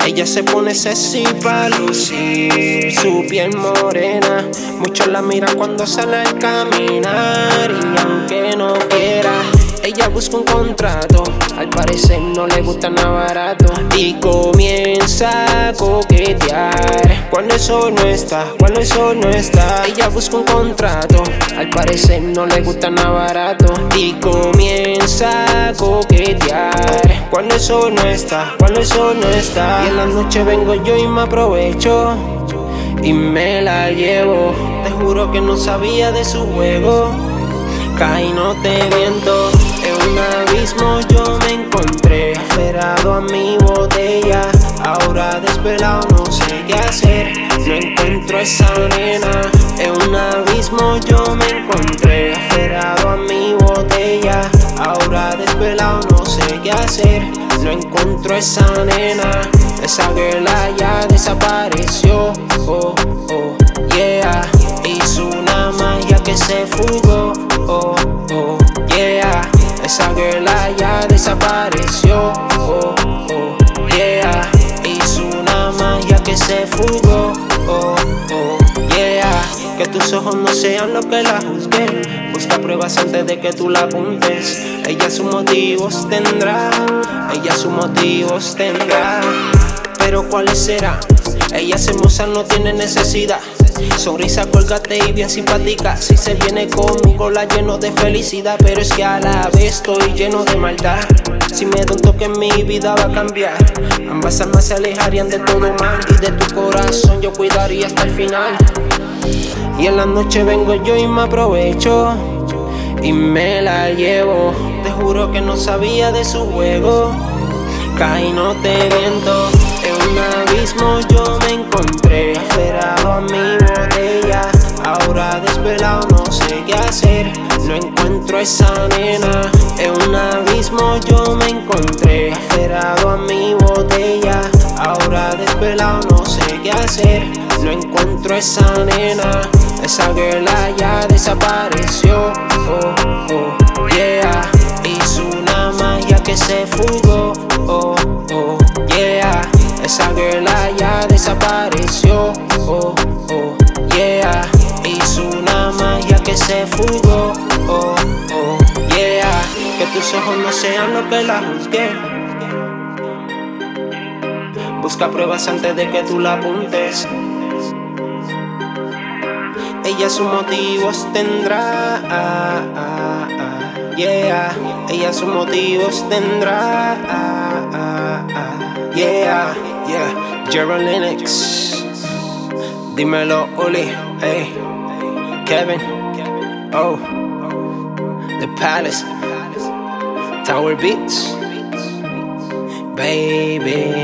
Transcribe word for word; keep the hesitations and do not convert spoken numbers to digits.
Ella se pone sexy pa' lucir su piel morena. Muchos la miran cuando sale a caminar y aunque no quiera, ella busca un contrato. Al parecer no le gusta nada barato y comienza a coquetear cuando el sol no está, cuando el sol no está. Ella busca un contrato. Al parecer no le gusta nada barato y comienza a coquetear cuando el sol no está, cuando el sol no está. Y en la noche vengo yo y me aprovecho y me la llevo. Te juro que no sabía de su juego. Caí, no te miento, en un abismo yo me encontré, aferrado a mi botella. Ahora desvelado no sé qué hacer, no encuentro a esa nena. En un abismo yo me encontré, aferrado a mi botella. Ahora desvelado no sé qué hacer, no encuentro a esa nena. Esa girl ya desapareció, oh, oh, yeah. Hizo una magia que se fugó, oh, oh, yeah. Esa girl ya desapareció, oh, oh, yeah. Hizo una magia que se fugó, oh, oh, yeah. Que tus ojos no sean lo que la juzguen. Busca pruebas antes de que tú la apuntes. Ella sus motivos tendrá, ella sus motivos tendrá. Pero ¿cuáles serán? Ella es hermosa, no tiene necesidad. Sonrisa colgate y bien simpática. Si se viene conmigo la lleno de felicidad, pero es que a la vez estoy lleno de maldad. Si me da un toque mi vida va a cambiar. Ambas almas se alejarían de todo mal y de tu corazón yo cuidaría hasta el final. Y en la noche vengo yo y me aprovecho y me la llevo. Te juro que no sabía de su juego. Caí, no te miento, en un abismo yo me encontré, aferrado a mi botella. Ahora desvelado no sé qué hacer, no encuentro a esa nena. En un abismo yo me encontré, aferrado a mi botella. Ahora desvelado no sé qué hacer, no encuentro a esa nena. Esa girl ya desapareció, oh, oh, yeah. Hizo una magia que se fugó, oh, oh, yeah. Esa girl ya desapareció, oh, oh, yeah. Hizo una magia que se fugó, oh, oh, yeah. Que tus ojos no sean lo que la juzguen. Busca pruebas antes de que tú la apuntes. Ella sus motivos tendrá, ah, ah, ah, yeah. Ella sus motivos tendrá, ah, ah, ah, yeah, yeah. Gerald Linux, dímelo Uli, hey, Kevin, oh, The Palace, Tower Beats, baby.